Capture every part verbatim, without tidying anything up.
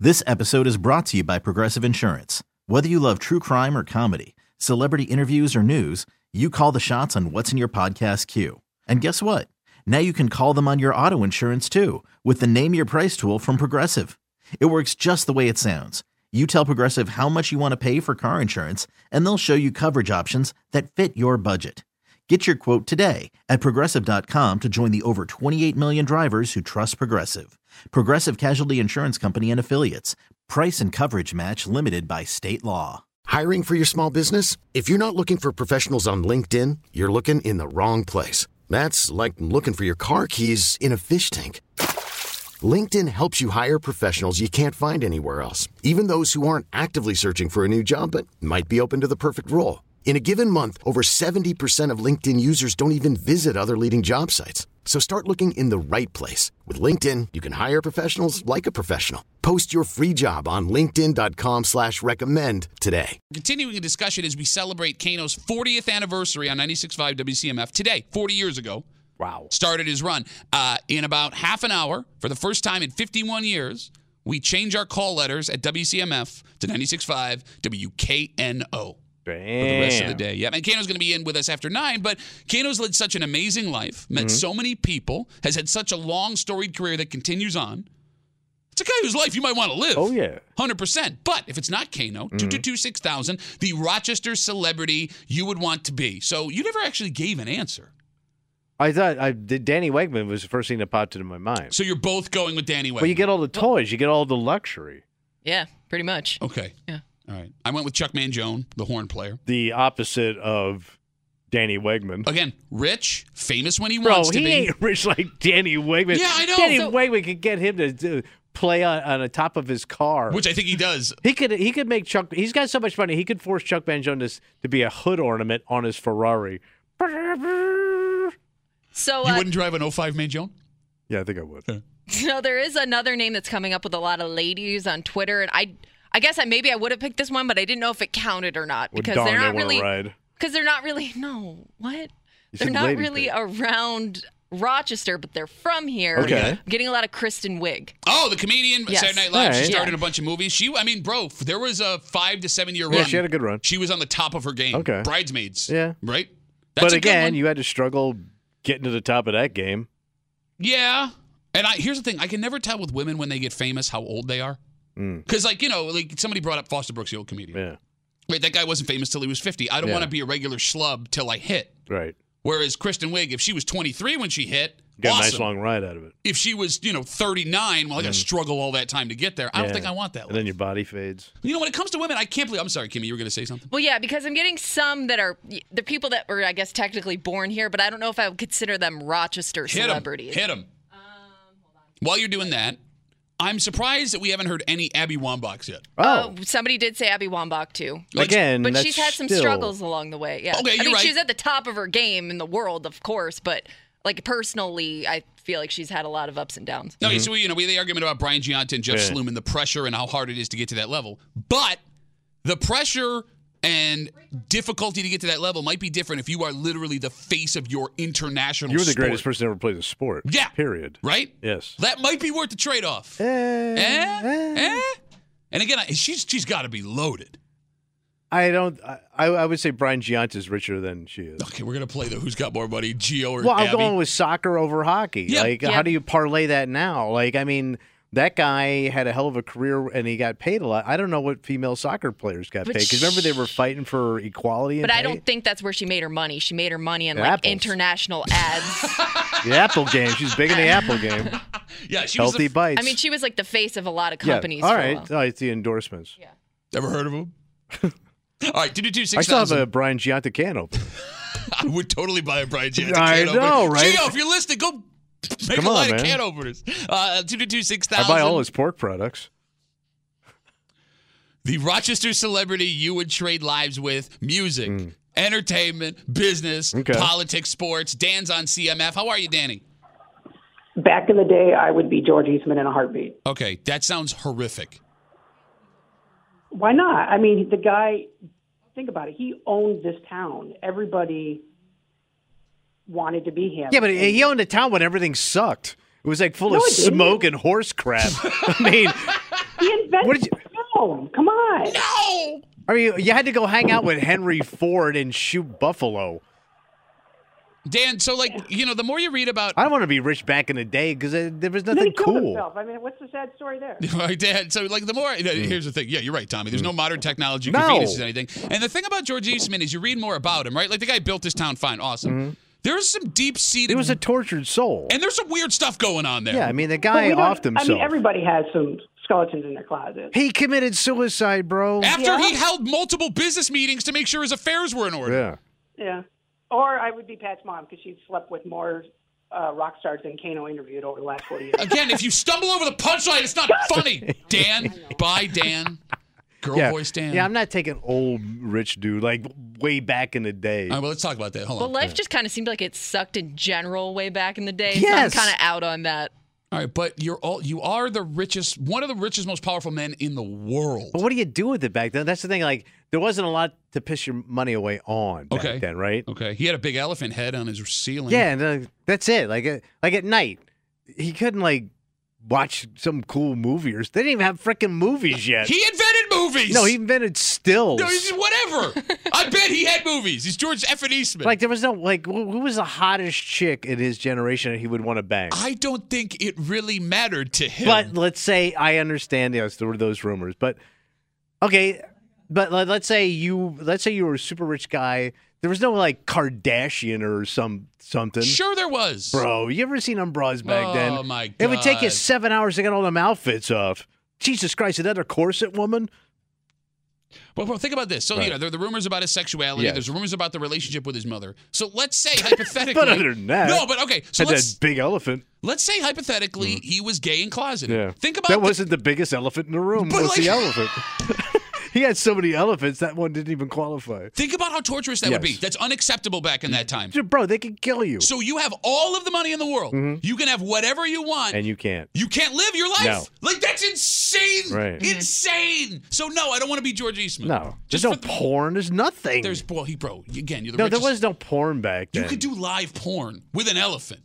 This episode is brought to you by Progressive Insurance. Whether you love true crime or comedy, celebrity interviews or news, you call the shots on what's in your podcast queue. And guess what? Now you can call them on your auto insurance too with the Name Your Price tool from Progressive. It works just the way it sounds. You tell Progressive how much you want to pay for car insurance, and they'll show you coverage options that fit your budget. Get your quote today at Progressive dot com to join the over twenty-eight million drivers who trust Progressive. Progressive Casualty Insurance Company and Affiliates. Price and coverage match limited by state law. Hiring for your small business? If you're not looking for professionals on LinkedIn, you're looking in the wrong place. That's like looking for your car keys in a fish tank. LinkedIn helps you hire professionals you can't find anywhere else, even those who aren't actively searching for a new job but might be open to the perfect role. In a given month, over seventy percent of LinkedIn users don't even visit other leading job sites. So start looking in the right place. With LinkedIn, you can hire professionals like a professional. Post your free job on linkedin dot com slash recommend today. Continuing a discussion as we celebrate Kano's fortieth anniversary on ninety-six point five W C M F today, forty years ago. Wow. Started his run. Uh, in about half an hour, for the first time in fifty-one years, we change our call letters at W C M F to ninety-six point five W K N O. Damn. For the rest of the day. Yeah, and Kano's going to be in with us after nine, but Kano's led such an amazing life, met mm-hmm. so many people, has had such a long, storied career that continues on. It's a guy whose life you might want to live. Oh, yeah. one hundred percent. But if it's not Kano, two two two, six thousand, the Rochester celebrity you would want to be. So you never actually gave an answer. I thought I did. Danny Wegman was the first thing that popped into my mind. So you're both going with Danny Wegman. Well, you get all the toys. You get all the luxury. Yeah, pretty much. Okay. Yeah. All right. I went with Chuck Mangione, the horn player. The opposite of Danny Wegman. Again, rich, famous when he Bro, wants to he be. ain't rich like Danny Wegman. Yeah, I know. Danny So- Wegman could get him to do, play on, on the top of his car. Which I think he does. He could he could make Chuck. He's got so much money. He could force Chuck Mangione to, to be a hood ornament on his Ferrari. So You uh, wouldn't drive an oh five Mangione? Yeah, I think I would. So there is another name that's coming up with a lot of ladies on Twitter, and I, I guess I maybe I would have picked this one, but I didn't know if it counted or not Well, because darn, they're they not wanna really ride. because they're not really no what You they're said not ladies really pick. around Rochester, but they're from here. Okay. I'm getting a lot of Kristen Wiig. Oh, the comedian, Yes. Saturday Night Live. All She right. starred Yeah. in a bunch of movies. She, I mean, bro, there was a five to seven year run. Yeah, she had a good run. She was on the top of her game. Okay. Bridesmaids. Yeah. Right? But a good again, one. you had to struggle getting to the top of that game. Yeah. And I, here's the thing. I can never tell with women when they get famous how old they are. Because, like, you know, like somebody brought up Foster Brooks, the old comedian. Yeah. Right, that guy wasn't famous till he was fifty. I don't Yeah. want to be a regular schlub till I hit. Right. Whereas Kristen Wiig, if she was twenty-three when she hit, Got awesome. a nice long ride out of it. If she was, you know, thirty-nine, well, I got to struggle all that time to get there. I don't Yeah. think I want that. And then life. your body fades. You know, when it comes to women, I can't believe. I'm sorry, Kimmy, you were going to say something? Well, yeah, because I'm getting some that are the people that were, I guess, technically born here, but I don't know if I would consider them Rochester Hit 'em. celebrities. Hit them. While you're doing that, I'm surprised that we haven't heard any Abby Wambachs yet. Oh. Uh, somebody did say Abby Wambach too. Like, Again, But that's she's had some still- struggles along the way. Yeah. Okay, I you're mean, right. she's at the top of her game in the world, of course, but like personally, I feel like she's had a lot of ups and downs. No, so we, you know, we had the argument about Brian Giunta and Jeff Yeah. Sluman, the pressure and how hard it is to get to that level. But the pressure and difficulty to get to that level might be different if you are literally the face of your international You were the sport. greatest person to ever play the sport. Yeah. Period. Right? Yes. That might be worth the trade-off. Eh, Eh? eh. Eh? And again, I- she's she's got to be loaded. I don't. I, I would say Brian Giunta is richer than she is. Okay, we're gonna play the who's got more money, Gio or Well, I'm Abby. going with soccer over hockey. Yeah. Like, Yeah. how do you parlay that now? Like, I mean, that guy had a hell of a career and he got paid a lot. I don't know what female soccer players got But paid because remember they were fighting for equality. But in I pay? don't think that's where she made her money. She made her money in The like apples. international ads. the Apple game. She's big in the Apple game. yeah, she was Healthy the, bites. I mean, she was like the face of a lot of Yeah. companies. All for a right. while. Oh, it's the endorsements. Yeah. Ever heard of him? All right, two two two I six still have thousand. a Brian Giunta can open. I would totally buy a Brian Giunta I can opener. know, right? Gio, if you're listening, go make Come a on, line man. of can openers. Uh, two two two six I thousand. buy all his pork products. The Rochester celebrity you would trade lives with: music, entertainment, business, Hmm. Okay. politics, sports. Dan's on C M F. How are you, Danny? Back in the day, I would be George Eastman in a heartbeat. Okay, that sounds horrific. Why not? I mean, the guy, think about it. He owned this town. Everybody wanted to be him. Yeah, but he owned a town when everything sucked. It was like full No, of it didn't. smoke and horse crap. I mean, He invented What did you- film. Come on. No. I mean, you had to go hang out with Henry Ford and shoot buffalo. Dan, so like, you know, the more you read about I don't want to be rich back in the day because there was And then he nothing killed cool. himself. I mean, what's the sad story there? Right, Dan. So, like, the more here's the thing. Yeah, you're right, Tommy. There's no modern technology No. conveniences anything. And the thing about George Eastman is you read more about him, right? Like the guy built this town, fine, awesome. There's some deep seated. He was a tortured soul. and there's some weird stuff going on there. Yeah, I mean, the But guy we don't- offed himself. I mean, everybody has some skeletons in their closet. he committed suicide, bro. After Yeah. he held multiple business meetings to make sure his affairs were in order. Yeah. Yeah. Or I would be Pat's mom because she slept with more uh, rock stars than Kano interviewed over the last forty years. Again, if you stumble over the punchline, it's not funny. Dan, bye, Dan. Girl Yeah. voice Dan. Yeah, I'm not taking old rich dude like way back in the day. All right, well, let's talk about that. Hold Well, on. life just kind of seemed like it sucked in general way back in the day. Yes. So I'm kind of out on that. All right, but you're all you are the richest, one of the richest, most powerful men in the world. But what do you do with it back then? That's the thing. Like, there wasn't a lot to piss your money away on back Okay. then, right? Okay, he had a big elephant head on his ceiling. Yeah, and uh, that's it. Like, uh, like at night, he couldn't like watch some cool movie or they didn't even have freaking movies yet. He invented movies. no, he invented stills. No, he's- whatever. I bet he had movies. He's George F. Eastman. like there was no like who who was the hottest chick in his generation that he would want to bang? I don't think it really mattered to him. But let's say I understand yes, there were those rumors, but okay, but let, let's say you let's say you were a super rich guy. There was no like Kardashian or some something. sure there was. Bro, you ever seen them bras back Oh, then? my It would take you God. seven hours to get all them outfits off. Jesus Christ, another corset woman? But bro, think about this. So, you Right. know, there are the rumors about his sexuality. Yes. There's rumors about the relationship with his mother. So let's say hypothetically. But other than that, No, but okay. So had let's that big elephant. let's say hypothetically he was gay and closeted. Yeah. Think about that the- wasn't the biggest elephant in the room. But Was like- the elephant? He had so many elephants that one didn't even qualify. think about how torturous that would be. Yes. That's unacceptable back in that time. Dude, bro, they could kill you, So you have all of the money in the world. You can have whatever you want. and you can't. You can't live your life. No. Like that's insane. Right. Insane. So no, I don't want to be George Eastman. No, Just there's no for- porn. There's nothing. There's well, he bro. Again, you're the no, there richest. was no porn back then. You could do live porn with an elephant.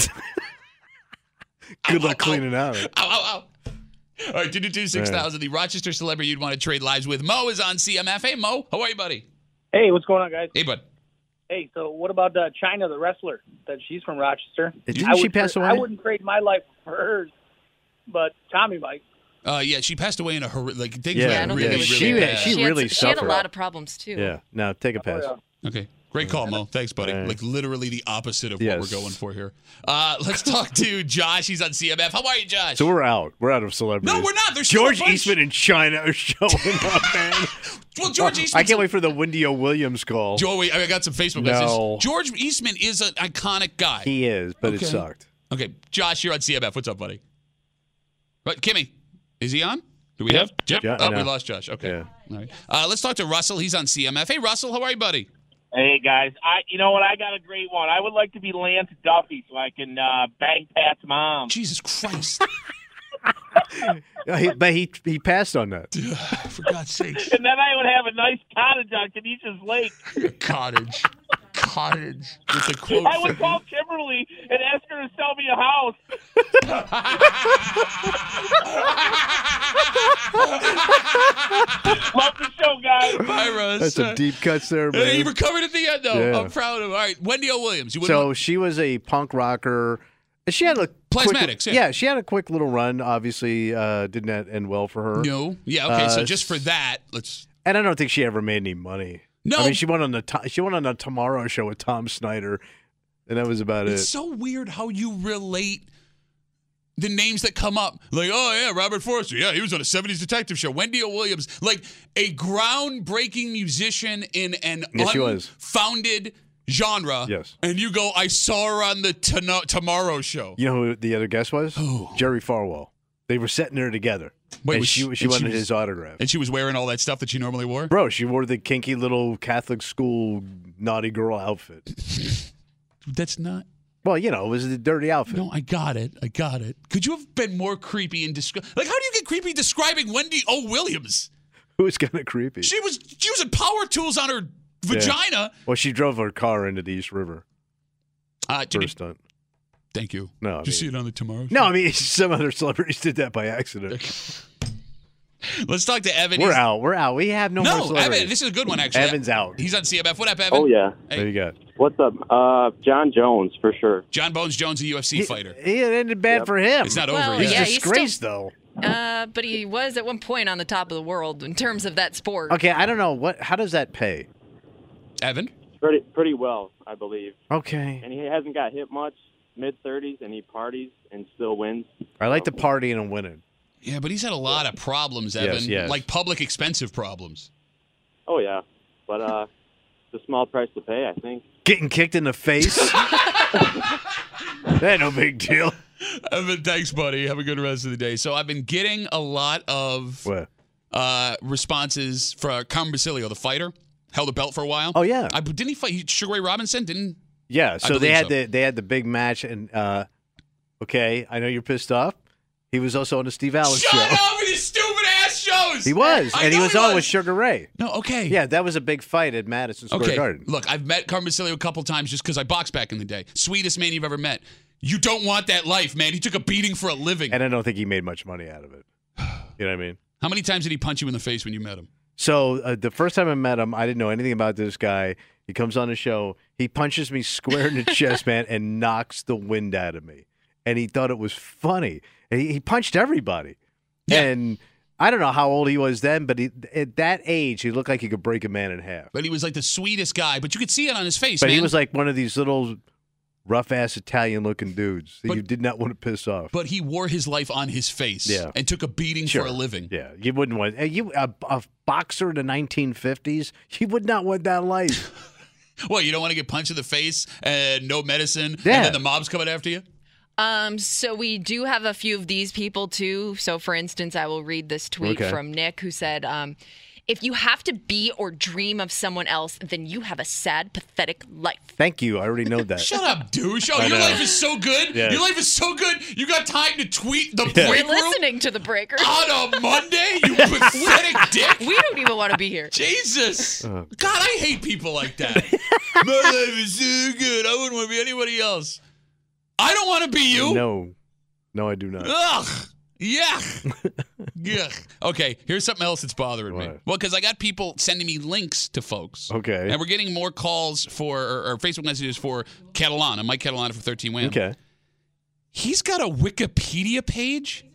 Good Ow, luck ow, cleaning out. Ow, ow, ow. All right, two two two six thousand. The Rochester celebrity you'd want to trade lives with. Mo is on C M F. Hey, Mo. How are you, buddy? Hey, what's going on, guys? Hey, bud. Hey, so what about uh, China, the wrestler? That she's from Rochester. Didn't I she would pass tra- away? I wouldn't trade my life for hers, but Tommy might. Uh, yeah, she passed away in a horrific. Like things Yeah, went I don't really, think it was really she- bad. she had, really She had a suffered. lot of problems, too. Yeah. No, take a pass. Oh, yeah. Okay. Great call, Mo. Thanks, buddy. All right. Like literally the opposite of Yes. what we're going for here. Uh, let's talk to Josh. He's on C M F. How are you, Josh? So we're out. We're out of celebrities. No, we're not. There's still George a bunch. Eastman in China are showing up, man. Well, George Eastman. I can't wait for the Wendy O. Williams call. Joey, I got some Facebook No. messages. George Eastman is an iconic guy. He is, but Okay. it sucked. Okay, Josh, you're on C M F. What's up, buddy? But Kimmy, is he on? Do we have? Yep. Yeah, oh, no. we lost Josh. Okay. Yeah. All right. Uh, let's talk to Russell. He's on C M F. Hey, Russell, how are you, buddy? Hey guys, I you know what? I got a great one. I would like to be Lance Duffy so I can uh, bang Pat's mom. Jesus Christ. Yeah, he- but he he passed on that. For God's sakes. And then I would have a nice cottage on Canisius Lake. Cottage. Cottage. With the quote. I would call Kimberly and ask her to sell me a house. Love the show, guys. Hi, Russ. That's some deep cuts there, Hey, he man. recovered at the end, though. Yeah. I'm proud of him. All right, Wendy O. Williams. You wouldn't So want- she was a punk rocker. And she had a Plasmatics, quick, yeah. She had a quick little run. Obviously, uh, did not end well for her. No. Yeah, okay, so Uh, just for that, let's. And I don't think she ever made any money. No. I mean, she went on the to- she went on the Tomorrow Show with Tom Snyder, and that was about It's it. so weird how you relate the names that come up. Like, oh, yeah, Robert Forster. Yeah, he was on a seventies detective show. Wendy O. Williams. Like a groundbreaking musician in an Yes, she was. unfounded genre. Yes. And you go, I saw her on the Tono- Tomorrow Show. You know who the other guest was? Who? Jerry Falwell. They were sitting there together. Wait, and was she, she- she and wanted she was- his autograph. And she was wearing all that stuff that she normally wore? Bro, she wore the kinky little Catholic school naughty girl outfit. That's not. Well, you know, it was the dirty outfit. No, I got it. I got it. Could you have been more creepy in descri- Like, how do you get creepy describing Wendy O. Williams? It was kind of creepy. She was using power tools on her vagina. Well, she drove her car into the East River. Uh, did you- First stunt. thank you. No, I Did you see mean- it on the Tomorrow Show? No, I mean, some other celebrities did that by accident. Let's talk to Evan. We're He's- out. We're out. We have no, more No, celebrities. Evan, this is a good one, actually. Evan's out. He's on C M F. What up, Evan? Oh, yeah. Hey. There you go. What's up? Uh, John Jones, for sure. John Bones Jones, a U F C He, fighter. he it ended bad Yep. for him. It's not Well, over He's yet. yeah, he's disgraced, still- though. Uh, but he was at one point on the top of the world in terms of that sport. Okay, I don't know. what. How does that pay? Evan? Pretty pretty well, I believe. Okay. And he hasn't got hit much, mid-thirties, and he parties and still wins. I like the partying and winning. Yeah, but he's had a lot of problems, Evan. Yes, yes. Like public expensive problems. Oh, yeah. But uh, it's a small price to pay, I think. Getting kicked in the face? That ain't no big deal. Evan, thanks, buddy. Have a good rest of the day. So I've been getting a lot of What? uh, responses for Carmen Basilio, the fighter. Held a belt for a while. Oh, yeah. I, didn't he fight Sugar Ray Robinson? Didn't Yeah, so they believe had so. the they had the big match, and uh, okay, I know you're pissed off. He was also on the Steve Allen Shut show. up with his stupid ass shows. He was, I and he know was on with Sugar Ray. No, okay. Yeah, that was a big fight at Madison Square Okay. Garden. Look, I've met Carmen Basilio a couple times just because I boxed back in the day. Sweetest man you've ever met. You don't want that life, man. He took a beating for a living. And I don't think he made much money out of it. You know what I mean? How many times did he punch you in the face when you met him? So uh, the first time I met him, I didn't know anything about this guy. He comes on the show. He punches me square in the chest, man, and knocks the wind out of me. And he thought it was funny. And he, he punched everybody. Yeah. And I don't know how old he was then, but he, at that age, he looked like he could break a man in half. But he was like the sweetest guy. But you could see it on his face, But man. he was like one of these little rough-ass Italian-looking dudes that But- you did not want to piss off. But he wore his life on his face Yeah. and took a beating Sure. for a living. Yeah, you wouldn't want uh, you a, a boxer in the nineteen fifties. You would not want that life. Well, you don't want to get punched in the face and no medicine, Yeah. and then the mob's coming after you? Um, so we do have a few of these people too. So for instance, I will read this tweet Okay. from Nick who said, um, if you have to be or dream of someone else, then you have a sad, pathetic life. Thank you. I already know that. Shut up, douche. Oh, I your know. life is so good. Yes. Your life is so good. You got time to tweet the Yeah. break We're room listening to the breaker. on a Monday, you pathetic dick. We don't even want to be here. Jesus. Oh. God, I hate people like that. My life is so good. I wouldn't want to be anybody else. I don't want to be you. No, no, I do not. Ugh. Yuck. Yuck. Okay, here's something else that's bothering me. What? Well, because I got people sending me links to folks. Okay. And we're getting more calls for, or, or Facebook messages for Catalana, Mike Catalana for thirteen Wham. Okay. He's got a Wikipedia page.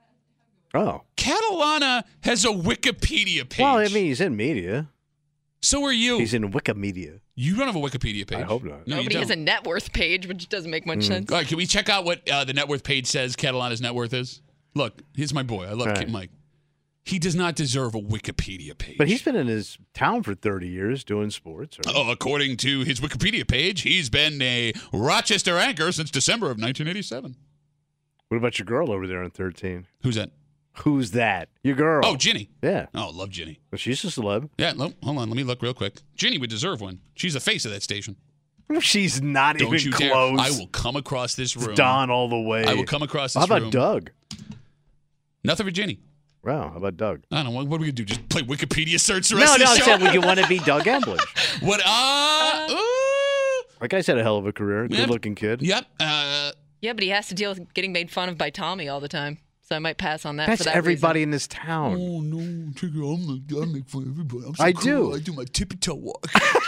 Oh. Catalana has a Wikipedia page. Well, I mean, he's in media. So are you. He's in Wikimedia. You don't have a Wikipedia page. I hope not. No, Nobody you has don't. a net worth page, which doesn't make much sense. All right, can we check out what uh, the net worth page says Catalana's net worth is? Look, here's my boy. I love All Kid right. Mike. He does not deserve a Wikipedia page. But he's been in his town for thirty years doing sports. Right? Oh, according to his Wikipedia page, he's been a Rochester anchor since December of nineteen eighty-seven. What about your girl over there on thirteen? Who's that? Who's that? Your girl. Oh, Ginny. Yeah. Oh, love Ginny. Well, she's a celeb. Yeah, no, hold on. Let me look real quick. Ginny would deserve one. She's the face of that station. She's not Don't even you close. dare. I will come across this room. Don all the way. I will come across this How about room. Doug? Nothing for Ginny. Wow. How about Doug? I don't know. What, what are we going to do? Just play Wikipedia search the No, rest of no. the I show? said, would you want to be Doug Emblage? What? Uh, ooh. Like I said, a hell of a career. Yep. Good-looking kid. Yep. Uh, Yeah, but he has to deal with getting made fun of by Tommy all the time. So I might pass on that That's for that everybody reason. in this town. oh, no. Trigger, I'm, I make fun of everybody. I'm so I cool. do. I do my tippy-toe walk.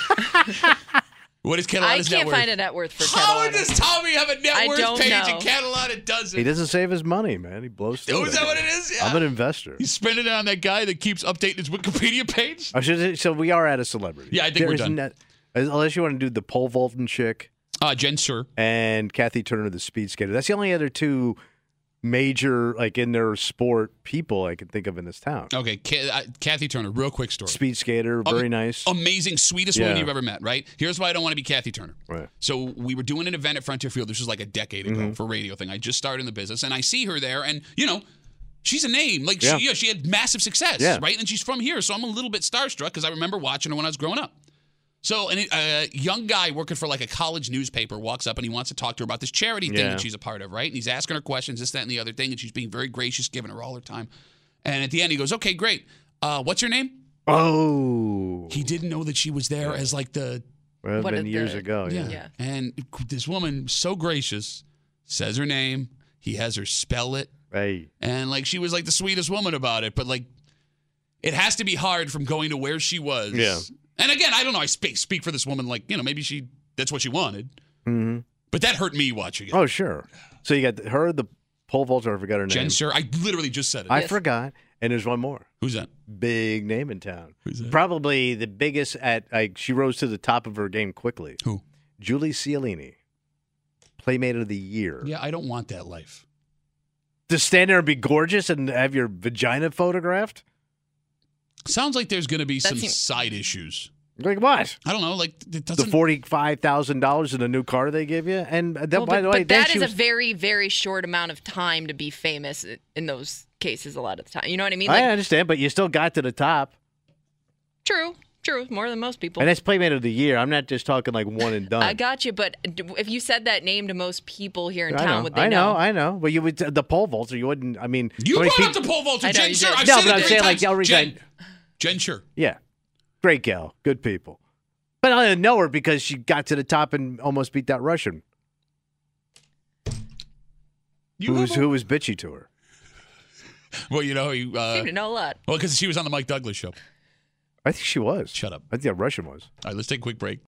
What is I Catalana's net can't worth? find a net worth for How Catalana. does Tommy have a net I worth don't page know. and Catalana doesn't? He doesn't save his money, man. He blows through Oh, is it. that what it is? Yeah. I'm an investor. He's spending it on that guy that keeps updating his Wikipedia page? I should, so we are at a celebrity. Yeah, I think we're There is done. not- unless you want to do the pole vaulting chick Uh, Jen Sir. and Kathy Turner, the speed skater. That's the only other two major, like in their sport, people I can think of in this town. Okay, Ca- uh, Kathy Turner, real quick story. Speed skater, very nice. Amazing, sweetest woman Yeah. you've ever met, right? Here's why I don't want to be Kathy Turner. Right. So we were doing an event at Frontier Field. This was like a decade ago Mm-hmm. for a radio thing. I just started in the business, and I see her there, and, you know, she's a name. Like, Yeah. she, yeah, she had massive success, Yeah. right? And she's from here, so I'm a little bit starstruck because I remember watching her when I was growing up. So and a young guy working for like a college newspaper walks up and he wants to talk to her about this charity thing Yeah. that she's a part of, right? And he's asking her questions, this, that, and the other thing, and she's being very gracious, giving her all her time. And at the end, he goes, okay, great. Uh, what's your name? Oh. He didn't know that she was there as like the Well, it's One been of years the- ago. Yeah. Yeah. And this woman, so gracious, says her name. He has her spell it. Hey. And like she was like the sweetest woman about it. But like it has to be hard from going to where she was. Yeah. And again, I don't know. I speak speak for this woman like, you know, maybe she that's what she wanted. Mm-hmm. But that hurt me watching it. Oh, sure. So you got her, the pole vaulter, I forgot her name. Jen Sir, I literally just said it. I Yes. forgot. And there's one more. Who's that? Big name in town. Who's that? Probably the biggest at, like, she rose to the top of her game quickly. Who? Julie Cialini, Playmate of the Year. Yeah, I don't want that life. To stand there and be gorgeous and have your vagina photographed? Sounds like there's going to be That some seems- side issues. Like what? I don't know. Like it The doesn't. forty-five thousand dollars in a new car they give you? And that, Well, by but, the way, but then that she is was, a very, very short amount of time to be famous in those cases a lot of the time. You know what I mean? I Like, understand, but you still got to the top. true, true, more than most people. And that's Playmate of the Year. I'm not just talking like one and done. I got you, but d- if you said that name to most people here in I town, know, would they I know, know? I know. But you would the pole vaulter. You wouldn't. I mean, You how many brought up peop- the pole vaulter, I know Jen you Sir. did. I've No, said but it I'm three saying, like, times. the only Jen, reason- Jen Sure. Yeah, great gal, good people. But I didn't know her because she got to the top and almost beat that Russian, You who was have a- who was bitchy to her. Well, you know, you, uh, Seem to know a lot. well, because she was on the Mike Douglas show. I think she was. Shut up. I think that Russian was. All right, let's take a quick break.